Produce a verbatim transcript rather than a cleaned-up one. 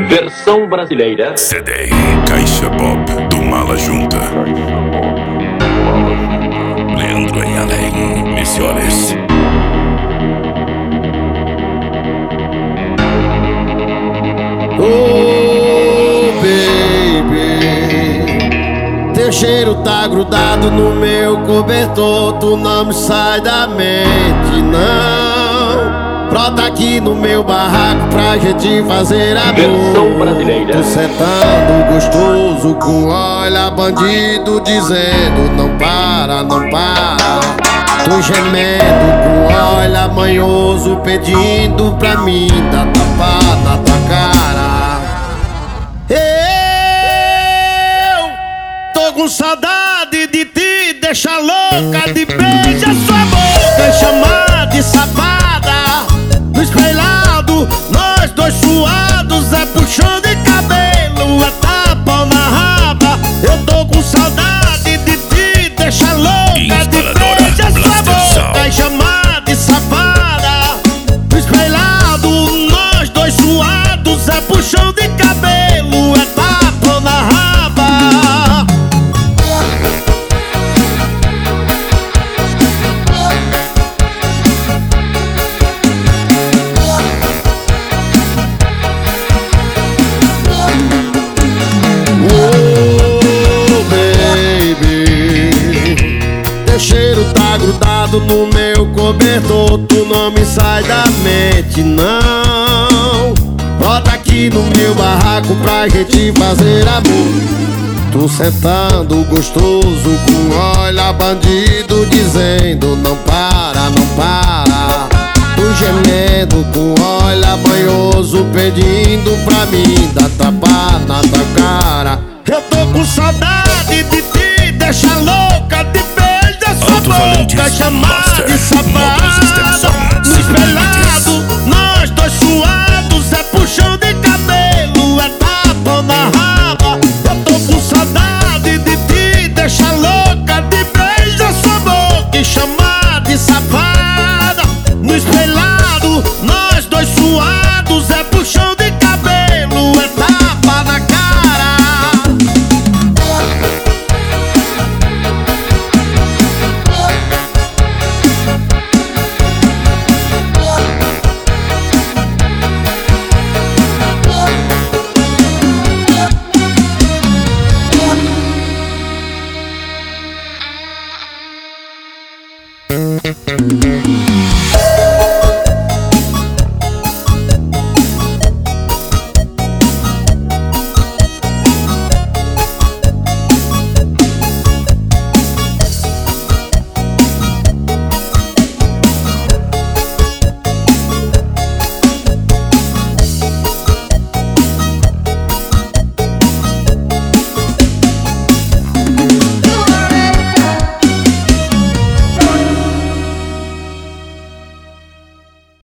Versão brasileira. C D Caixa Pop do Mala Junta. Leandro Anhalem, Misiones. Oh, baby, teu cheiro tá grudado no meu cobertor. Tu não me sai da mente, não. Brota aqui no meu barraco pra gente fazer amor. Versão brasileira. Tu sentando gostoso com olha bandido dizendo não para, não para. Tu gemendo com olha manhoso pedindo pra mim dar tapa na tua cara. Eu tô com saudade de te deixar louca, de beijar sua boca e chamar de safada. No espelhado, nós dois suados, é puxão de cabelo, é tapa na raba. Eu tô com saudade de te deixar louca, de beijar sua boca e chamar de safada. No espelhado, nós dois suados, é puxão de cabelo, é tapa na raba. Teu cheiro tá grudado no meu cobertor. Tu não me sai da mente, não. Bota aqui no meu barraco pra gente fazer amor. Tu sentando gostoso com olha bandido dizendo não para, não para. Tu gemendo com olha manhoso pedindo pra mim dar tapa na tua cara. Eu tô com saudade de te deixar louca, de beijar sua boca, chamar de safada. No espelhado, nós dois suados.